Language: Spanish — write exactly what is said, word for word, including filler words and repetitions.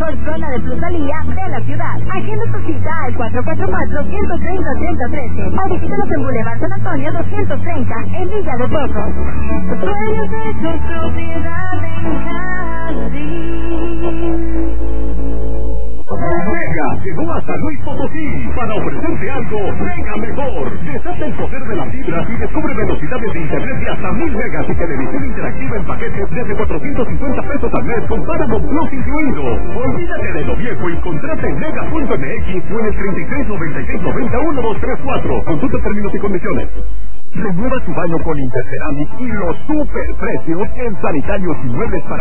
mejor zona de plusvalía de la ciudad. Agenda tu cita al cuatro cuatro cuatro, uno tres cero, uno cero uno tres o visítanos en Boulevard San Antonio doscientos treinta en Villa de Pozos. Sueños hechos propiedad en Jardín. Mega llegó hasta Luis Potosí para ofrecerte algo mega mejor. Desata el poder de las fibras y descubre velocidades de internet de hasta mil megas y televisión interactiva en paquetes desde cuatrocientos cincuenta pesos al mes con Paramount Plus incluido. Olvídate de lo viejo y contrata en mega punto m x o en el treinta y tres noventa y seis noventa uno dos tres cuatro. Consulta términos y condiciones. Renueva tu baño con Interceramic y los super precios en sanitarios y muebles para